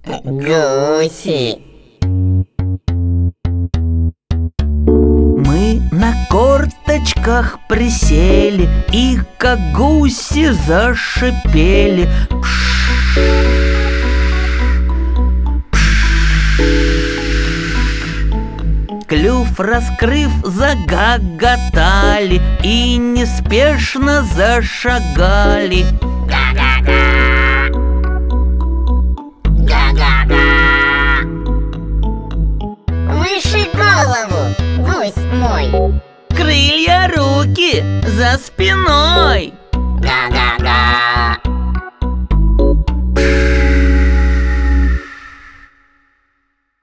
Гуси. Мы на корточках присели и как гуси зашипели. Клюв раскрыв, загоготали и неспешно зашагали. Га-га-га. Га-га-га. Выше голову, гусь мой. Крылья, руки за спиной.